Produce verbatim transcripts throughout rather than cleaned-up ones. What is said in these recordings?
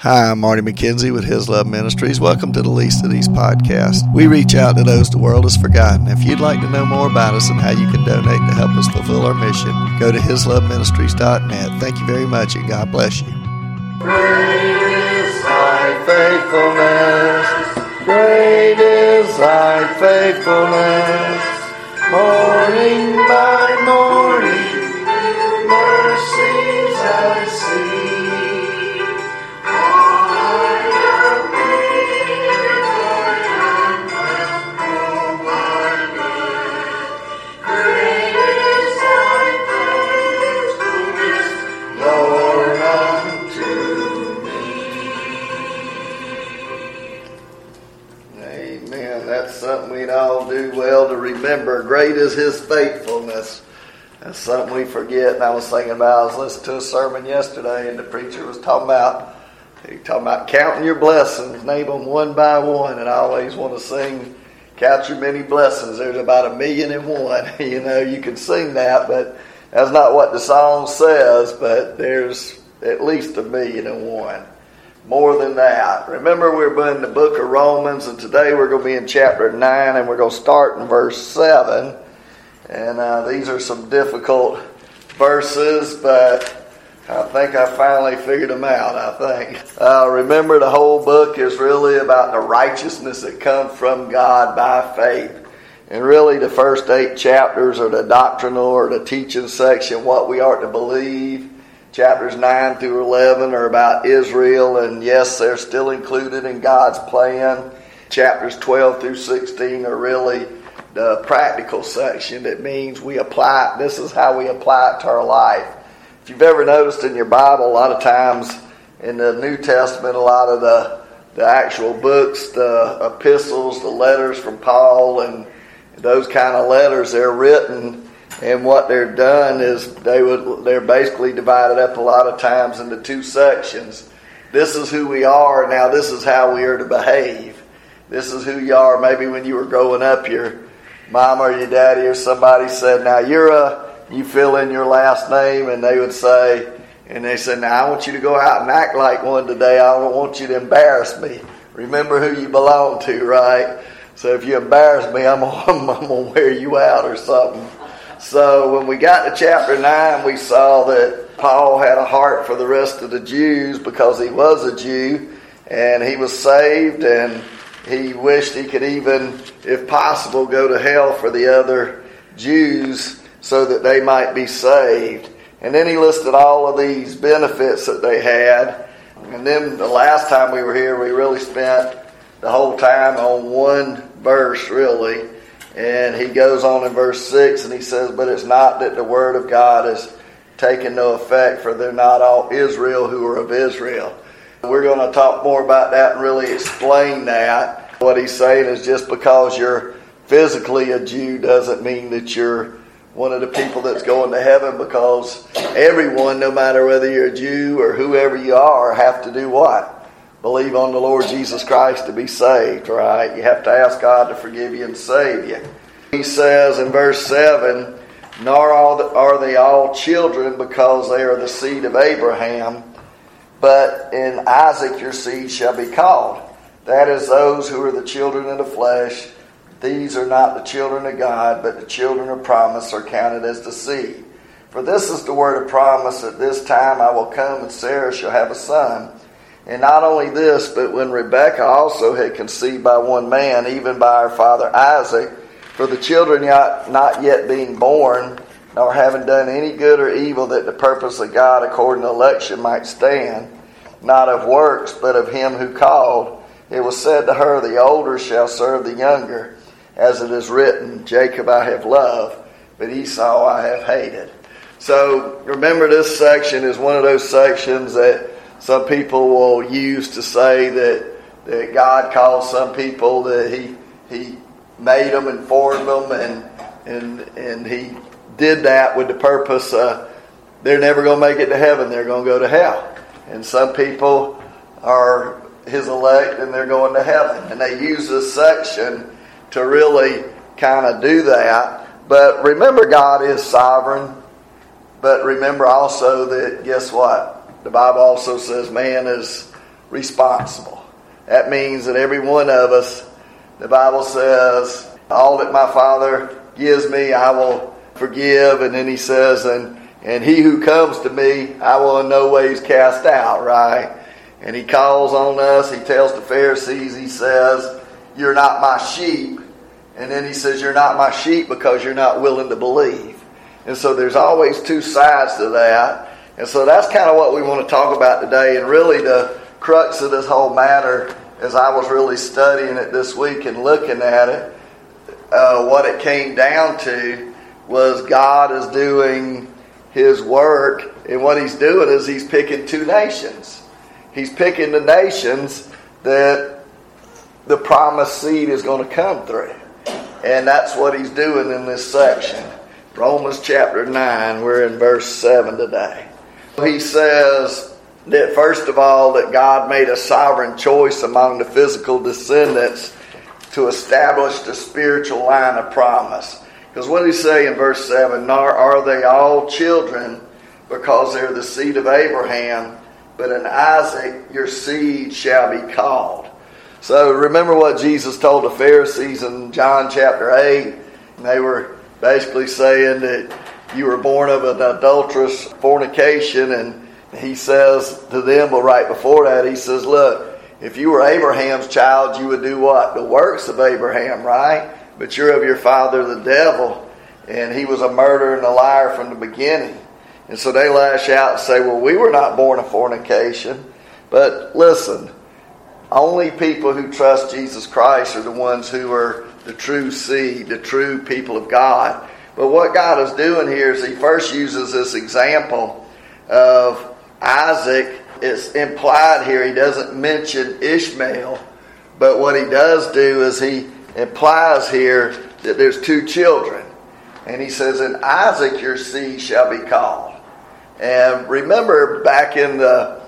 Hi, I'm Marty McKenzie with His Love Ministries. Welcome to the Least of These podcasts. We reach out to those the world has forgotten. If you'd like to know more about us and how you can donate to help us fulfill our mission, go to his love ministries dot net. Thank you very much, and God bless you. Great is thy faithfulness, great is thy faithfulness, morning by morning, mercies I see. Something we'd all do well to remember. Great is his faithfulness. That's something we forget. And I was thinking about, I was listening to a sermon yesterday, and the preacher was talking about, he talking about counting your blessings, name them one by one. And I always want to sing, count your many blessings. There's about a million and one. You know, you can sing that, but that's not what the song says. But there's at least a million and one. More than that. Remember, we're in the book of Romans, and today we're going to be in chapter nine, and we're going to start in verse seven. And uh, these are some difficult verses, but I think I finally figured them out, I think. Uh, remember, the whole book is really about the righteousness that comes from God by faith. And really, the first eight chapters are the doctrinal or the teaching section, what we are to believe. Chapters nine through eleven are about Israel, and yes, they're still included in God's plan. Chapters twelve through sixteen are really the practical section. That means we apply it. This is how we apply it to our life. If you've ever noticed in your Bible, a lot of times in the New Testament, a lot of the, the actual books, the epistles, the letters from Paul, and those kind of letters, they're written. And what they're done is they would they're basically divided up a lot of times into two sections. This is who we are. Now this is how we are to behave. This is who you are. Maybe when you were growing up, your mom or your daddy or somebody said, now you're a, you fill in your last name, and they would say, and they said, now I want you to go out and act like one today. I don't want you to embarrass me. Remember who you belong to, right? So if you embarrass me, I'm gonna, I'm gonna wear you out or something. So when we got to chapter nine, we saw that Paul had a heart for the rest of the Jews because he was a Jew, and he was saved, and he wished he could even, if possible, go to hell for the other Jews so that they might be saved. And then he listed all of these benefits that they had. And then the last time we were here, we really spent the whole time on one verse, really. And he goes on in verse six, and he says, but it's not that the word of God has taken no effect, for they're not all Israel who are of Israel. We're going to talk more about that and really explain that. What he's saying is just because you're physically a Jew doesn't mean that you're one of the people that's going to heaven, because everyone, no matter whether you're a Jew or whoever you are, have to do what? Believe on the Lord Jesus Christ to be saved, right? You have to ask God to forgive you and save you. He says in verse seven, nor are they all children because they are the seed of Abraham, but in Isaac your seed shall be called. That is, those who are the children of the flesh. These are not the children of God, but the children of promise are counted as the seed. For this is the word of promise, at this time I will come and Sarah shall have a son. And not only this, but when Rebekah also had conceived by one man, even by our father Isaac, for the children yet, not yet being born, nor having done any good or evil, that the purpose of God according to election might stand, not of works, but of him who called, it was said to her, the older shall serve the younger, as it is written, Jacob I have loved, but Esau I have hated. So remember, this section is one of those sections that some people will use to say that, that God calls some people, that he he made them and formed them, and and and he did that with the purpose uh, they're never going to make it to heaven, they're going to go to hell. And some people are his elect and they're going to heaven. And they use this section to really kind of do that. But remember, God is sovereign. But remember also that, guess what? The Bible also says man is responsible. That means that every one of us, the Bible says, all that my Father gives me, I will forgive. And then he says, and, and he who comes to me, I will in no ways cast out, right? And he calls on us. He tells the Pharisees, he says, you're not my sheep. And then he says, you're not my sheep because you're not willing to believe. And so there's always two sides to that. And so that's kind of what we want to talk about today. And really the crux of this whole matter, as I was really studying it this week and looking at it, uh, what it came down to was God is doing his work. And what he's doing is he's picking two nations. He's picking the nations that the promised seed is going to come through. And that's what he's doing in this section. Romans chapter nine, we're in verse seven today. He says that first of all, that God made a sovereign choice among the physical descendants to establish the spiritual line of promise. Because what does he say in verse seven? Nor are they all children because they're the seed of Abraham, but in Isaac your seed shall be called. So remember what Jesus told the Pharisees in John chapter eight. They were basically saying that you were born of an adulterous fornication. And he says to them, but right before that, he says, look, if you were Abraham's child, you would do what? The works of Abraham, right? But you're of your father the devil. And he was a murderer and a liar from the beginning. And so they lash out and say, well, we were not born of fornication. But listen, only people who trust Jesus Christ are the ones who are the true seed, the true people of God. But what God is doing here is he first uses this example of Isaac. It's implied here. He doesn't mention Ishmael. But what he does do is he implies here that there's two children. And he says, in Isaac your seed shall be called. And remember back in the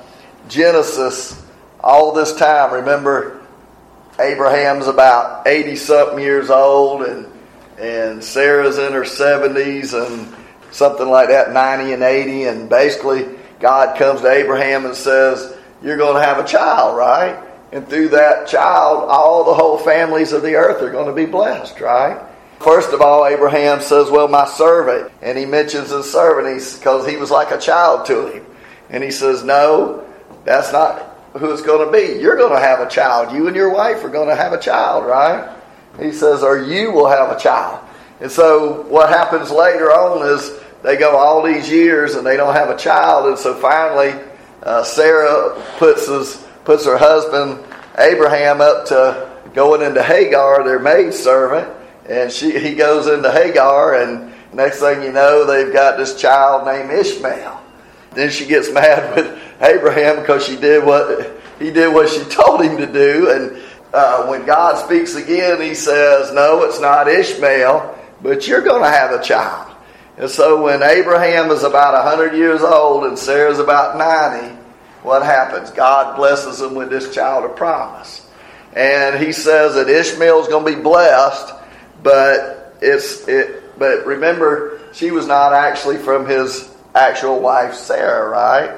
Genesis, all this time, remember Abraham's about eighty-something years old and and Sarah's in her seventies and something like that, ninety and eighty. And basically God comes to Abraham and says, you're going to have a child, right? And through that child, all the whole families of the earth are going to be blessed, right? First of all, Abraham says, well, my servant. And he mentions his servant because he was like a child to him. And he says, no, that's not who it's going to be. You're going to have a child. You and your wife are going to have a child, right? He says, or you will have a child. And so what happens later on is they go all these years and they don't have a child. And so finally, uh, Sarah puts his, puts her husband, Abraham, up to going into Hagar, their maidservant. And she, he goes into Hagar, and next thing you know, they've got this child named Ishmael. Then she gets mad with Abraham because she did what he did what she told him to do. And uh, when God speaks again, he says, no, it's not Ishmael, but you're going to have a child. And so when Abraham is about one hundred years old and Sarah's about ninety, what happens? God blesses them with this child of promise. And he says that Ishmael is going to be blessed, but it's it. But remember, she was not actually from his actual wife Sarah, right?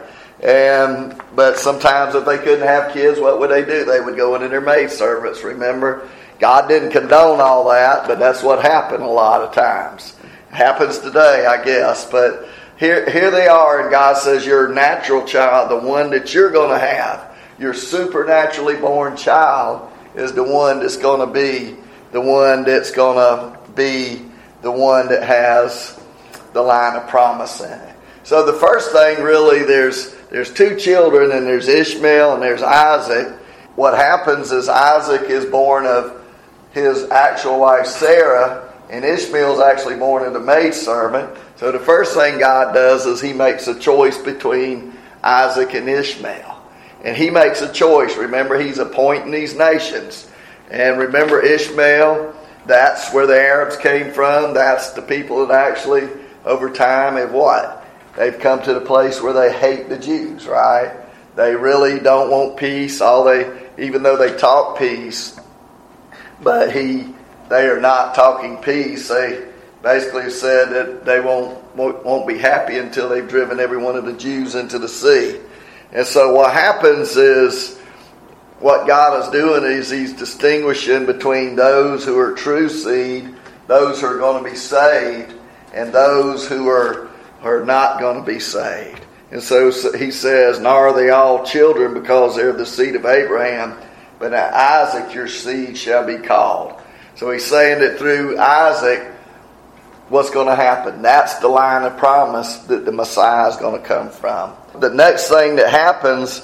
And but sometimes if they couldn't have kids, what would they do? They would go into their maidservants. Remember, God didn't condone all that, but that's what happened a lot of times. It happens today, I guess. But here, here they are, and God says your natural child, the one that you're going to have, your supernaturally born child, is the one that's going to be the one that's going to be the one that has the line of promise in it. So the first thing, really, there's there's two children, and there's Ishmael and there's Isaac. What happens is Isaac is born of his actual wife Sarah, and Ishmael is actually born of the maidservant. So the first thing God does is he makes a choice between Isaac and Ishmael. And he makes a choice. Remember, he's appointing these nations. And remember, Ishmael, that's where the Arabs came from. That's the people that actually, over time, have what? They've come to the place where they hate the Jews, right? They really don't want peace. All they, even though they talk peace, but he, they are not talking peace. They basically said that they won't won't be happy until they've driven every one of the Jews into the sea. And so what happens is what God is doing is he's distinguishing between those who are true seed, those who are going to be saved, and those who are, are not going to be saved. And so he says, nor are they all children because they're the seed of Abraham, but Isaac your seed shall be called. So he's saying that through Isaac, what's going to happen? That's the line of promise that the Messiah is going to come from. The next thing that happens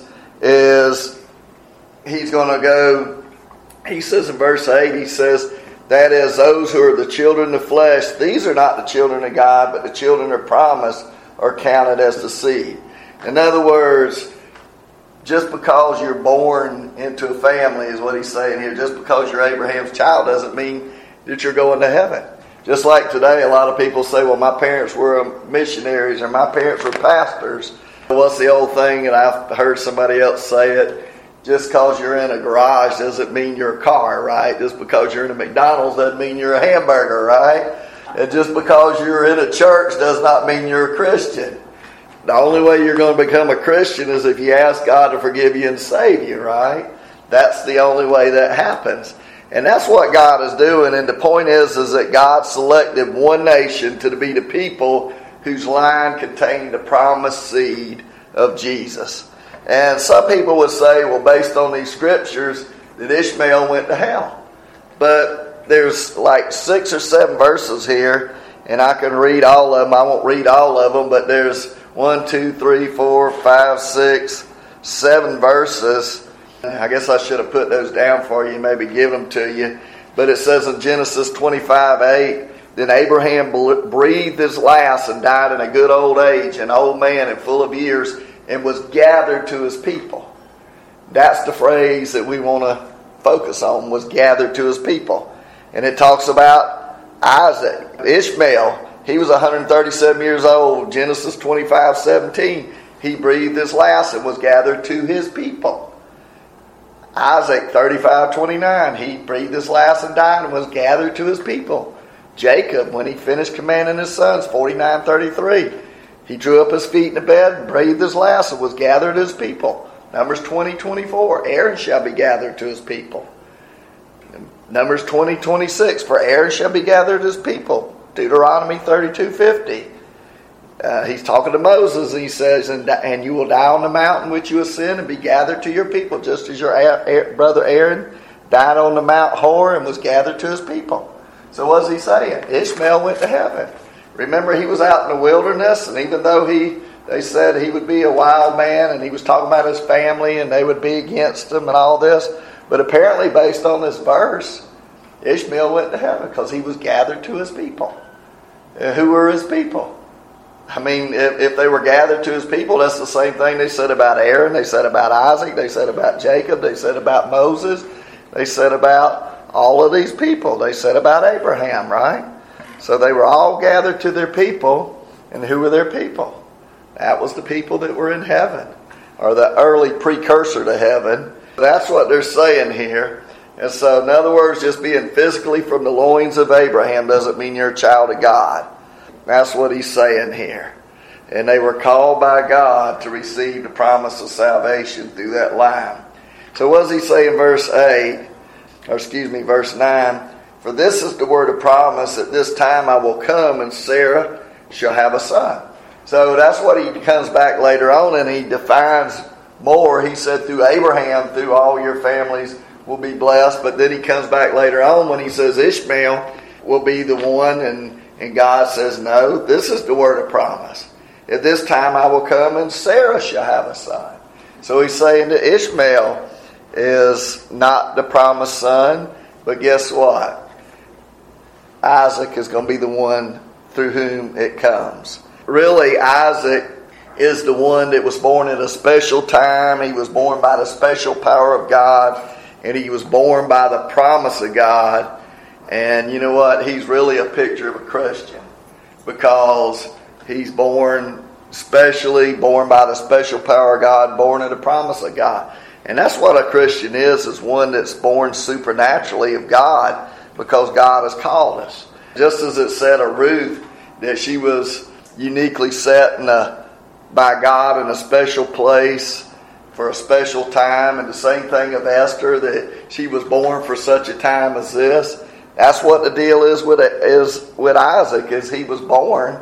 is he's going to go, he says in verse eight, he says, that is, those who are the children of flesh, these are not the children of God, but the children of promise are counted as the seed. In other words, just because you're born into a family is what he's saying here. Just because you're Abraham's child doesn't mean that you're going to heaven. Just like today, a lot of people say, well, my parents were missionaries or my parents were pastors. What's the old thing, and I've heard somebody else say it, just because you're in a garage doesn't mean you're a car, right? Just because you're in a McDonald's doesn't mean you're a hamburger, right? And just because you're in a church does not mean you're a Christian. The only way you're going to become a Christian is if you ask God to forgive you and save you, right? That's the only way that happens. And that's what God is doing. And the point is, is that God selected one nation to be the people whose line contained the promised seed of Jesus. And some people would say, well, based on these scriptures, that Ishmael went to hell. But there's like six or seven verses here, and I can read all of them. I won't read all of them, but there's one, two, three, four, five, six, seven verses. I guess I should have put those down for you, maybe give them to you. But it says in Genesis twenty-five eight, then Abraham breathed his last and died in a good old age, an old man and full of years, and was gathered to his people. That's the phrase that we want to focus on, was gathered to his people. And it talks about Isaac. Ishmael, he was one hundred thirty-seven years old. Genesis twenty-five seventeen, he breathed his last and was gathered to his people. Isaac, thirty-five twenty-nine, he breathed his last and died and was gathered to his people. Jacob, when he finished commanding his sons, forty-nine thirty-three, he drew up his feet in the bed and breathed his last and was gathered to his people. Numbers twenty twenty-four, Aaron shall be gathered to his people. Numbers twenty twenty-six, for Aaron shall be gathered to his people. Deuteronomy thirty-two fifty. Uh, he's talking to Moses, and he says, and, and you will die on the mountain which you ascend and be gathered to your people, just as your a- a- brother Aaron died on the Mount Hor and was gathered to his people. So what's he saying? Ishmael went to heaven. Remember, he was out in the wilderness, and even though he, they said he would be a wild man, and he was talking about his family, and they would be against him and all this, but apparently based on this verse, Ishmael went to heaven because he was gathered to his people. Uh, who were his people? I mean, if, if they were gathered to his people, that's the same thing they said about Aaron, they said about Isaac, they said about Jacob, they said about Moses, they said about all of these people, they said about Abraham, right? So they were all gathered to their people, and who were their people? That was the people that were in heaven, or the early precursor to heaven. That's what they're saying here. And so, in other words, just being physically from the loins of Abraham doesn't mean you're a child of God. That's what he's saying here. And they were called by God to receive the promise of salvation through that line. So what does he say in verse eight? Or excuse me, verse nine. For this is the word of promise, at this time I will come and Sarah shall have a son. So that's what he comes back later on, and he defines more. He said through Abraham, through all your families will be blessed. But then he comes back later on when he says Ishmael will be the one, and And God says, no, this is the word of promise. At this time I will come and Sarah shall have a son. So he's saying that Ishmael is not the promised son, but guess what? Isaac is going to be the one through whom it comes. Really, Isaac is the one that was born at a special time. He was born by the special power of God, and he was born by the promise of God. And you know what? He's really a picture of a Christian because he's born specially, born by the special power of God, born in the promise of God. And that's what a Christian is, is one that's born supernaturally of God because God has called us. Just as it said of Ruth that she was uniquely set in a, by God in a special place for a special time, and the same thing of Esther, that she was born for such a time as this. That's what the deal is with is with Isaac, is he was born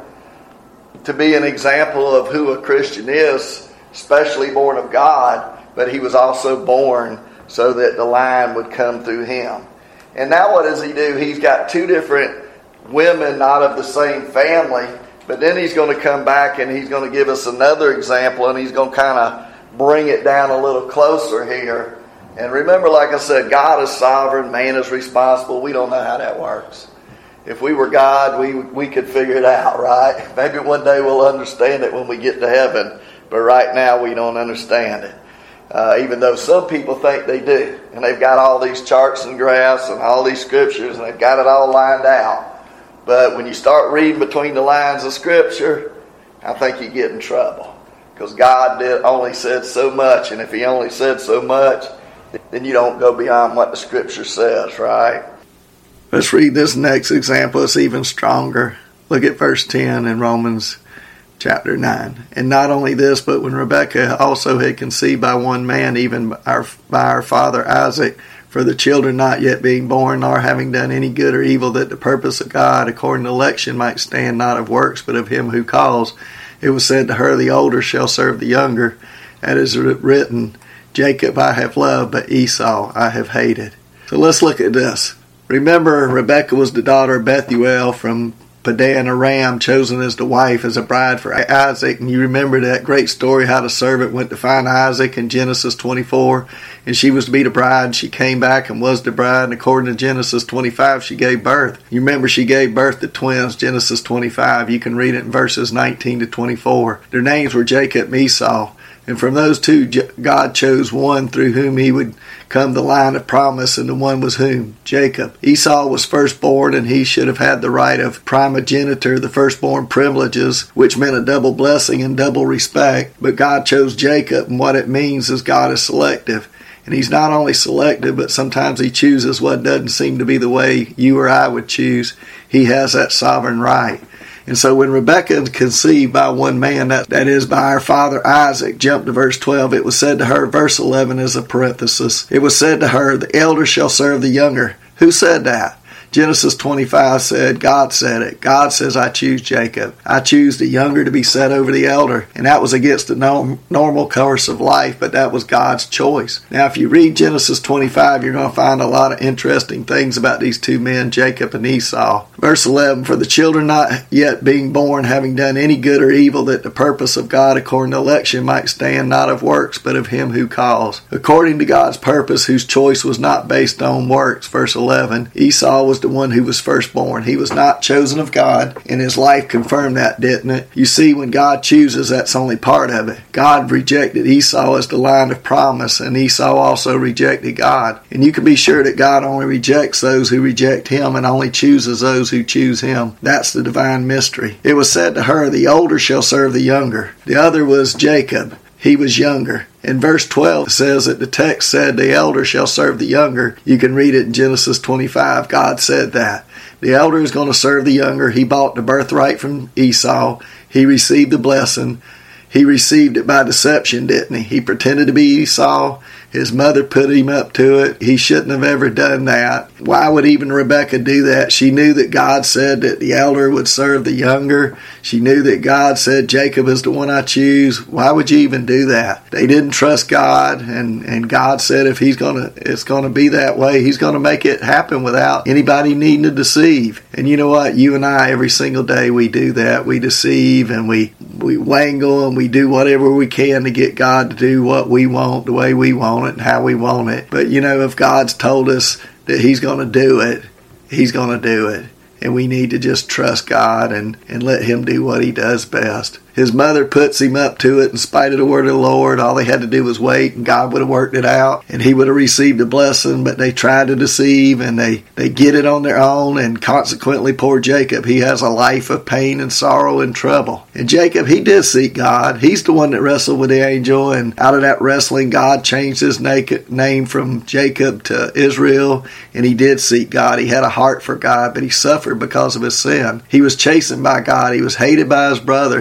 to be an example of who a Christian is, especially born of God, but he was also born so that the line would come through him. And now what does he do? He's got two different women, not of the same family, but then he's going to come back and he's going to give us another example, and he's going to kind of bring it down a little closer here. And remember, like I said, God is sovereign, man is responsible. We don't know how that works. If we were God, we we could figure it out, right? Maybe one day we'll understand it when we get to heaven, but right now we don't understand it. Uh, even though some people think they do. And they've got all these charts and graphs and all these scriptures, and they've got it all lined out. But when you start reading between the lines of Scripture, I think you get in trouble. Because God did only said so much, and if He only said so much, then you don't go beyond what the Scripture says, right? Let's read this next example. It's even stronger. Look at verse ten in Romans chapter nine. And not only this, but when Rebekah also had conceived by one man, even by our, by our father Isaac, for the children not yet being born, nor having done any good or evil, that the purpose of God according to election might stand, not of works, but of him who calls, it was said to her, the older shall serve the younger. As is written, Jacob I have loved, but Esau I have hated. So let's look at this. Remember, Rebekah was the daughter of Bethuel from Padan Aram, chosen as the wife, as a bride for Isaac. And you remember that great story, how the servant went to find Isaac in Genesis twenty-four. And she was to be the bride. She came back and was the bride. And according to Genesis twenty-five, she gave birth. You remember she gave birth to twins, Genesis twenty-five. You can read it in verses nineteen to twenty-four. Their names were Jacob and Esau. And from those two, God chose one through whom he would come the line of promise, and the one was whom? Jacob. Esau was firstborn, and he should have had the right of primogeniture, the firstborn privileges, which meant a double blessing and double respect. But God chose Jacob, and what it means is God is selective. And He's not only selective, but sometimes He chooses what doesn't seem to be the way you or I would choose. He has that sovereign right. And so when Rebekah conceived by one man, that, that is by our father Isaac, jump to verse twelve, it was said to her, verse eleven is a parenthesis, it was said to her, the elder shall serve the younger. Who said that? Genesis twenty-five said, God said it. God says, I choose Jacob. I choose the younger to be set over the elder. And that was against the norm, normal course of life, but that was God's choice. Now, if you read Genesis twenty-five, you're going to find a lot of interesting things about these two men, Jacob and Esau. Verse eleven, for the children not yet being born, having done any good or evil, that the purpose of God according to election might stand, not of works, but of him who calls. According to God's purpose, whose choice was not based on works. Verse eleven, Esau was the one who was firstborn. He was not chosen of God, and his life confirmed that, didn't it? You see, when God chooses, that's only part of it. God rejected Esau as the line of promise, and Esau also rejected God. And you can be sure that God only rejects those who reject Him and only chooses those who choose Him. That's the divine mystery. It was said to her, the older shall serve the younger. The other was Jacob. He was younger. In verse twelve, it says that the text said, the elder shall serve the younger. You can read it in Genesis twenty-five. God said that. The elder is going to serve the younger. He bought the birthright from Esau. He received the blessing. He received it by deception, didn't he? He pretended to be Esau. His mother put him up to it. He shouldn't have ever done that. Why would even Rebekah do that? She knew that God said that the elder would serve the younger. She knew that God said, Jacob is the one I choose. Why would you even do that? They didn't trust God, and, and God said if he's gonna, it's going to be that way, He's going to make it happen without anybody needing to deceive. And you know what? You and I, every single day, we do that. We deceive, and we, we wangle, and we do whatever we can to get God to do what we want, the way we want it and how we want it. But you know, if God's told us that He's going to do it, He's going to do it. And we need to just trust God and, and let Him do what He does best. His mother puts him up to it in spite of the word of the Lord. All they had to do was wait, and God would have worked it out, and he would have received a blessing. But they tried to deceive, and they, they get it on their own, and consequently, poor Jacob, he has a life of pain and sorrow and trouble. And Jacob, he did seek God. He's the one that wrestled with the angel, and out of that wrestling, God changed his name from Jacob to Israel, and he did seek God. He had a heart for God, but he suffered because of his sin. He was chastened by God. He was hated by his brother. His life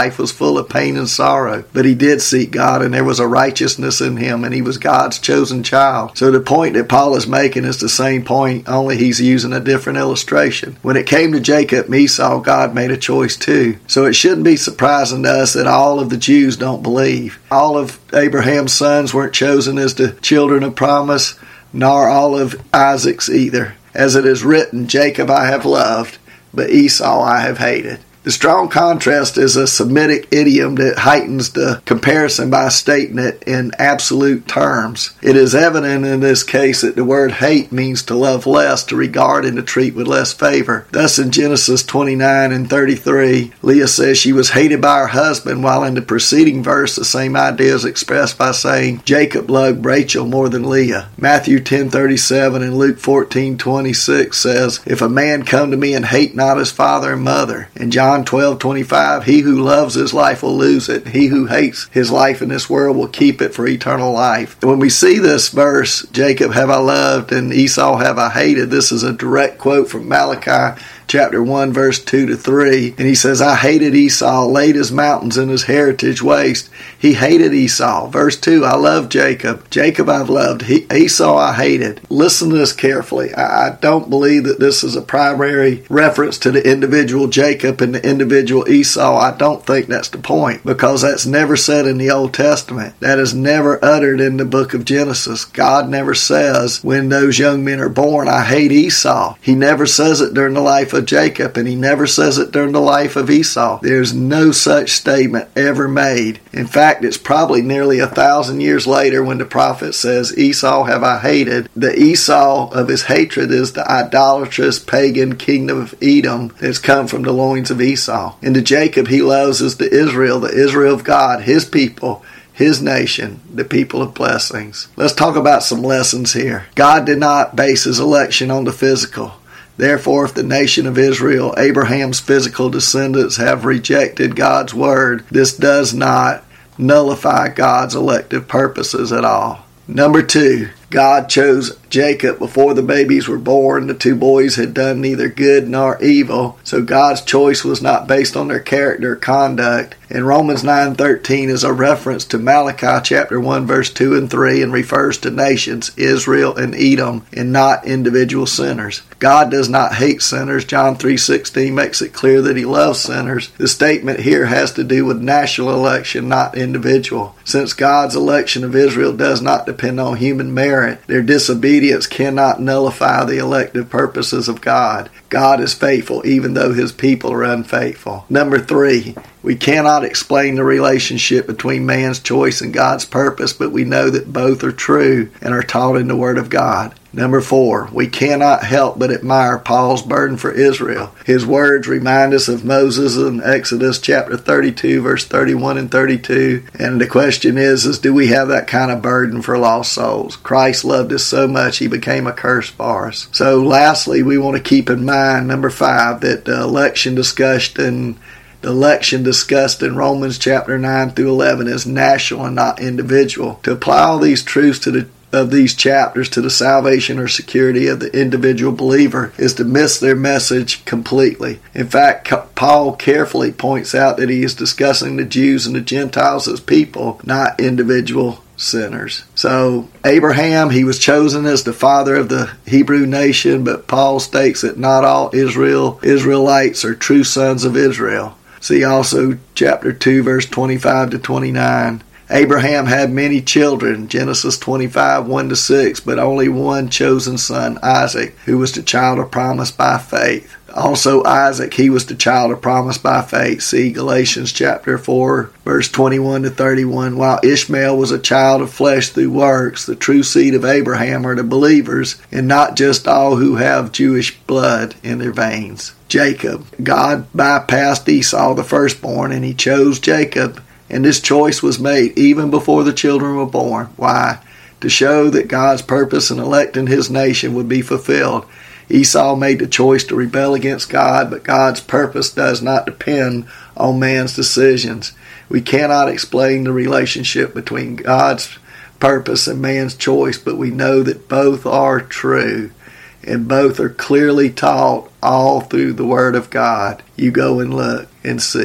life was full of pain and sorrow. But he did seek God, and there was a righteousness in him, and he was God's chosen child. So the point that Paul is making is the same point, only he's using a different illustration. When it came to Jacob and Esau, God made a choice too. So it shouldn't be surprising to us that all of the Jews don't believe. All of Abraham's sons weren't chosen as the children of promise, nor all of Isaac's either. As it is written, Jacob I have loved, but Esau I have hated. The strong contrast is a Semitic idiom that heightens the comparison by stating it in absolute terms. It is evident in this case that the word hate means to love less, to regard and to treat with less favor. Thus in Genesis twenty-nine and thirty-three, Leah says she was hated by her husband, while in the preceding verse the same idea is expressed by saying Jacob loved Rachel more than Leah. Matthew ten thirty-seven and Luke fourteen twenty-six says, if a man come to me and hate not his father and mother. And John twelve twenty-five, he who loves his life will lose it. He who hates his life in this world will keep it for eternal life. When we see this verse, Jacob have I loved and Esau have I hated, this is a direct quote from Malachi chapter one, verse two to three. And he says, I hated Esau, laid his mountains and his heritage waste. He hated Esau. Verse two, I loved Jacob. Jacob I've loved. He, Esau I hated. Listen to this carefully. I, I don't believe that this is a primary reference to the individual Jacob and the individual Esau. I don't think that's the point, because that's never said in the Old Testament. That is never uttered in the book of Genesis. God never says when those young men are born, I hate Esau. He never says it during the life of Jacob, and he never says it during the life of Esau. There's no such statement ever made. In fact, it's probably nearly a thousand years later when the prophet says, Esau have I hated. The Esau of his hatred is the idolatrous pagan kingdom of Edom that's come from the loins of Esau. And the Jacob he loves is the Israel, the Israel of God, his people, his nation, the people of blessings. Let's talk about some lessons here. God did not base his election on the physical. Therefore, if the nation of Israel, Abraham's physical descendants, have rejected God's word, this does not nullify God's elective purposes at all. Number two, God chose Jacob before the babies were born. The two boys had done neither good nor evil, so God's choice was not based on their character or conduct. And Romans nine thirteen is a reference to Malachi chapter one, verse two and three, and refers to nations, Israel and Edom, and not individual sinners. God does not hate sinners. John three sixteen makes it clear that he loves sinners. The statement here has to do with national election, not individual. Since God's election of Israel does not depend on human merit, their disobedience cannot nullify the elective purposes of God. God is faithful even though his people are unfaithful. Number three, we cannot explain the relationship between man's choice and God's purpose, but we know that both are true and are taught in the Word of God. Number four, we cannot help but admire Paul's burden for Israel. His words remind us of Moses in Exodus chapter thirty-two, verse thirty-one and thirty-two. And the question is, is do we have that kind of burden for lost souls? Christ loved us so much, he became a curse for us. So lastly, we want to keep in mind, number five, that the election discussed in The election discussed in Romans chapter nine through eleven is national and not individual. To apply all these truths to the of these chapters to the salvation or security of the individual believer is to miss their message completely. In fact, Paul carefully points out that he is discussing the Jews and the Gentiles as people, not individual sinners. So Abraham, he was chosen as the father of the Hebrew nation, but Paul states that not all Israel Israelites are true sons of Israel. See also chapter two, verse twenty-five to twenty-nine. Abraham had many children, Genesis twenty-five, one to six, but only one chosen son, Isaac, who was the child of promise by faith. Also Isaac, he was the child of promise by faith. See Galatians chapter four, verse twenty-one to thirty-one. While Ishmael was a child of flesh through works, the true seed of Abraham are the believers, and not just all who have Jewish blood in their veins. Jacob. God bypassed Esau, the firstborn, and he chose Jacob. And this choice was made even before the children were born. Why? To show that God's purpose in electing his nation would be fulfilled. Esau made the choice to rebel against God, but God's purpose does not depend on man's decisions. We cannot explain the relationship between God's purpose and man's choice, but we know that both are true, and both are clearly taught all through the Word of God. You go and look and see.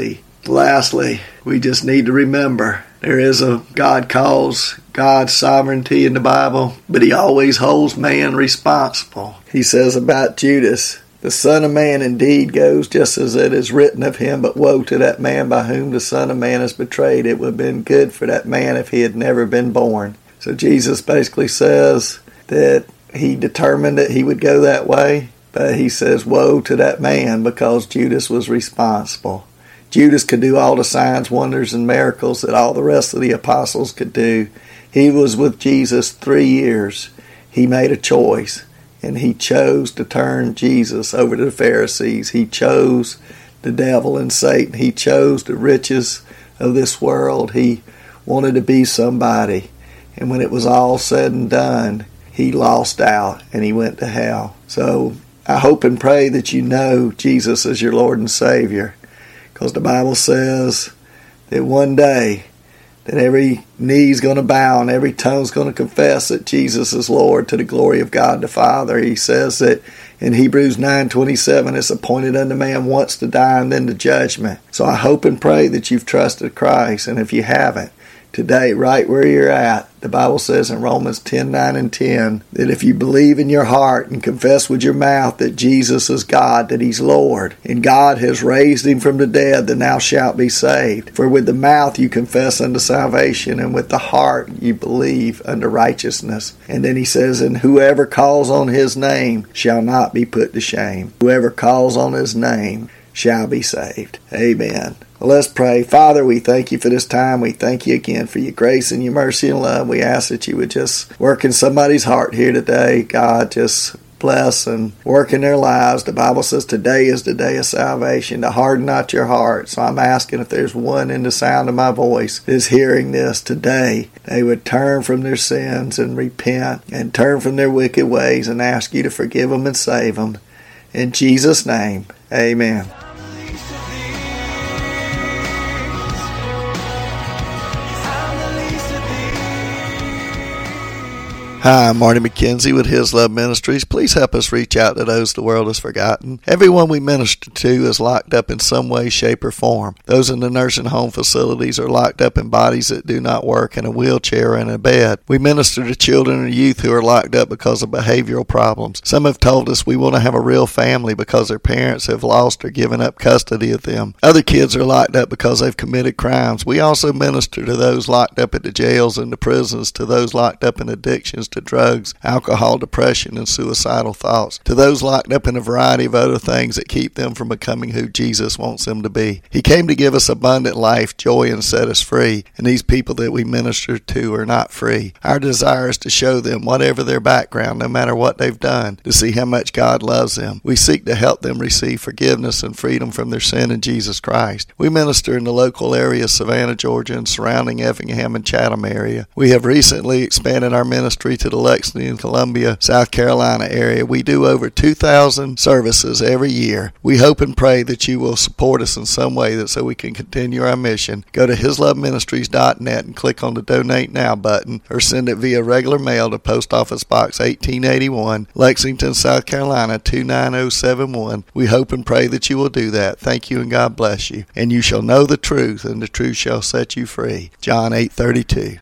Lastly, we just need to remember there is a God calls God's sovereignty in the Bible, but he always holds man responsible. He says about Judas, the Son of Man indeed goes just as it is written of him, but woe to that man by whom the Son of Man is betrayed. It would have been good for that man if he had never been born. So Jesus basically says that he determined that he would go that way, but he says woe to that man because Judas was responsible. Judas could do all the signs, wonders, and miracles that all the rest of the apostles could do. He was with Jesus three years. He made a choice, and he chose to turn Jesus over to the Pharisees. He chose the devil and Satan. He chose the riches of this world. He wanted to be somebody. And when it was all said and done, he lost out and he went to hell. So I hope and pray that you know Jesus as your Lord and Savior, because the Bible says that one day that every knee's going to bow and every tongue's going to confess that Jesus is Lord to the glory of God the Father. He says that in Hebrews nine twenty-seven, it's appointed unto man once to die and then to judgment. So I hope and pray that you've trusted Christ, and if you haven't, today, right where you're at, the Bible says in Romans ten nine and ten that if you believe in your heart and confess with your mouth that Jesus is God, that he's Lord, and God has raised him from the dead, then thou shalt be saved. For with the mouth you confess unto salvation, and with the heart you believe unto righteousness. And then he says, and whoever calls on his name shall not be put to shame. Whoever calls on his name shall be saved. Amen. Well, let's pray. Father, we thank you for this time. We thank you again for your grace and your mercy and love. We ask that you would just work in somebody's heart here today. God, just bless and work in their lives. The Bible says today is the day of salvation, to harden not your heart. So I'm asking if there's one in the sound of my voice is hearing this today, they would turn from their sins and repent and turn from their wicked ways and ask you to forgive them and save them. In Jesus' name, amen. Hi, I'm Marty McKenzie with His Love Ministries. Please help us reach out to those the world has forgotten. Everyone we minister to is locked up in some way, shape, or form. Those in the nursing home facilities are locked up in bodies that do not work, in a wheelchair and a bed. We minister to children and youth who are locked up because of behavioral problems. Some have told us we want to have a real family because their parents have lost or given up custody of them. Other kids are locked up because they've committed crimes. We also minister to those locked up at the jails and the prisons, to those locked up in addictions, to drugs, alcohol, depression, and suicidal thoughts, to those locked up in a variety of other things that keep them from becoming who Jesus wants them to be. He came to give us abundant life, joy, and set us free, and these people that we minister to are not free. Our desire is to show them, whatever their background, no matter what they've done, to see how much God loves them. We seek to help them receive forgiveness and freedom from their sin in Jesus Christ. We minister in the local area of Savannah, Georgia, and surrounding Effingham and Chatham area. We have recently expanded our ministry to the Lexington, Columbia, South Carolina area. We do over two thousand services every year. We hope and pray that you will support us in some way that so we can continue our mission. Go to his love ministries dot net and click on the Donate Now button, or send it via regular mail to Post Office Box eighteen eighty-one, Lexington, South Carolina two nine oh seven one. We hope and pray that you will do that. Thank you and God bless you. And you shall know the truth, and the truth shall set you free. John eight thirty-two.